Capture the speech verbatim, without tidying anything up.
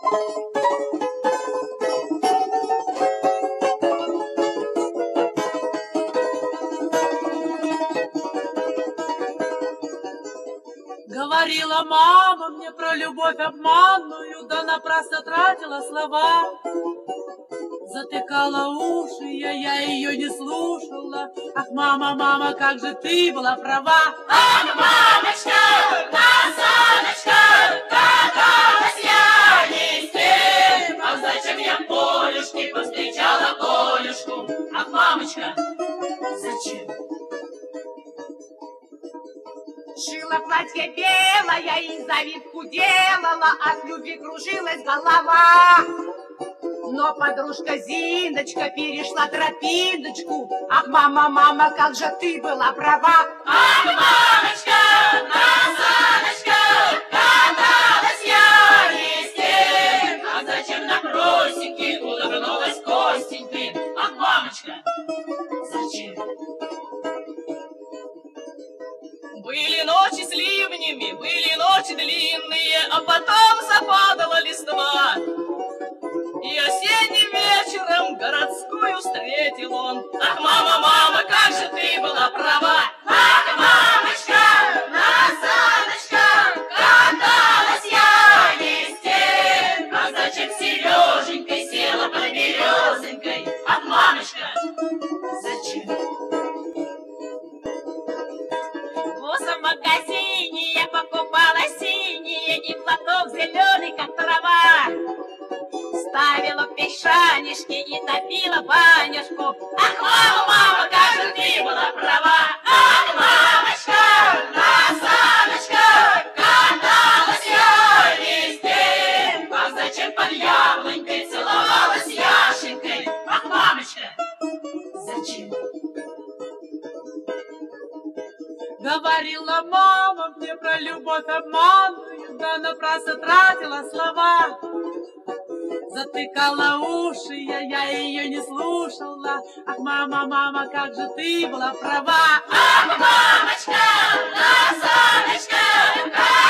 Говорила мама мне про любовь обманную, да напрасно тратила слова. Затыкала уши, я, я ее не слушала. Ах, мама, мама, как же ты была права. Ах, мамочка, красавочка, каталась я не с тем. Ах, зачем я Полюшки повстречала Колюшку? Ах, мамочка, зачем? Шила платье белое и завивку делала, от любви кружилась голова. Но подружка Зиночка перешла тропиночку. Ах, мама, мама, как же ты была права. Ах, мамочка, красавочка, каталась я не с тем. А зачем на просеке улыбнулась Костенька? Ах, мамочка, зачем? Были ночи с ливнями, были ночи длинные, а потом западала листва. И осенним вечером городскую встретил он. Ах, мама, мама, как же ты была права. Ах, мамочка, красавочка, каталась я не с тем. Ах, зачем Сереженькой села под березонькой? Ах, мамочка, зачем? В магазине я покупала синие и платок зеленый, как трава. Ставила в песчанишке и топила банюшку. Ах, мама, мама, как же ты была права. Ах, мамочка, красавочка, каталась я не с тем. Ах, зачем под яблонькой целовалась Яшенькой? Ах, мамочка, зачем? Говорила мама мне про любовь обманную, да напрасно тратила слова. Затыкала уши, я, я ее не слушала. Ах, мама, мама, как же ты была права. Ах, мамочка, красавочка,